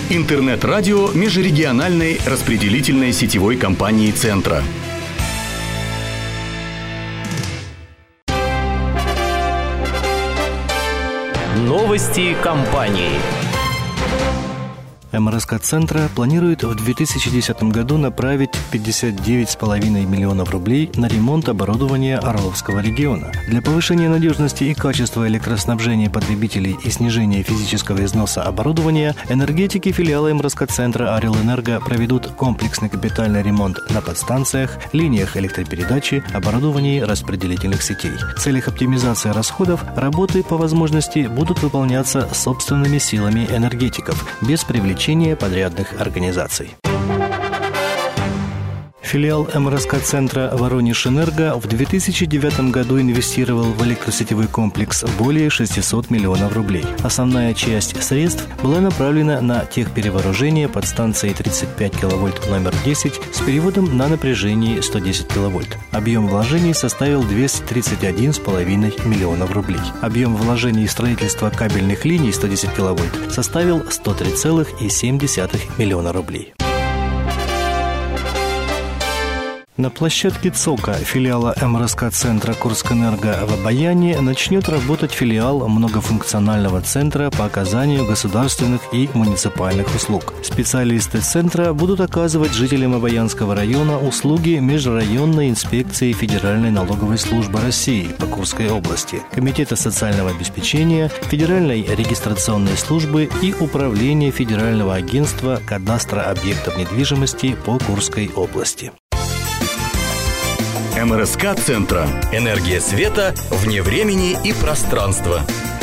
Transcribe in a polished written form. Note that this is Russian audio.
Интернет-радио межрегиональной распределительной сетевой компании «Центра». Новости компании. МРСК «Центра» планирует в 2010 году направить 59,5 миллионов рублей на ремонт оборудования Орловского региона. Для повышения надежности и качества электроснабжения потребителей и снижения физического износа оборудования энергетики филиала МРСК «Центра» «Орелэнерго» проведут комплексный капитальный ремонт на подстанциях, линиях электропередачи, оборудовании распределительных сетей. В целях оптимизации расходов работы по возможности будут выполняться собственными силами энергетиков, без привлечения подрядных организаций. Филиал МРСК «Центра» «Воронеж-Энерго» в 2009 году инвестировал в электросетевой комплекс более 600 миллионов рублей. Основная часть средств была направлена на техперевооружение подстанции 35 кВт номер 10 с переводом на напряжение 110 кВт. Объем вложений составил 231,5 миллионов рублей. Объем вложений в строительство кабельных линий 110 кВт составил 103,7 миллиона рублей. На площадке ЦОКа филиала МРСК «Центра» Курскэнерго в Обаяне начнет работать филиал многофункционального центра по оказанию государственных и муниципальных услуг. Специалисты центра будут оказывать жителям Обаянского района услуги Межрайонной инспекции Федеральной налоговой службы России по Курской области, Комитета социального обеспечения, Федеральной регистрационной службы и Управления Федерального агентства кадастра объектов недвижимости по Курской области. МРСК «Центра». Энергия света вне времени и пространства.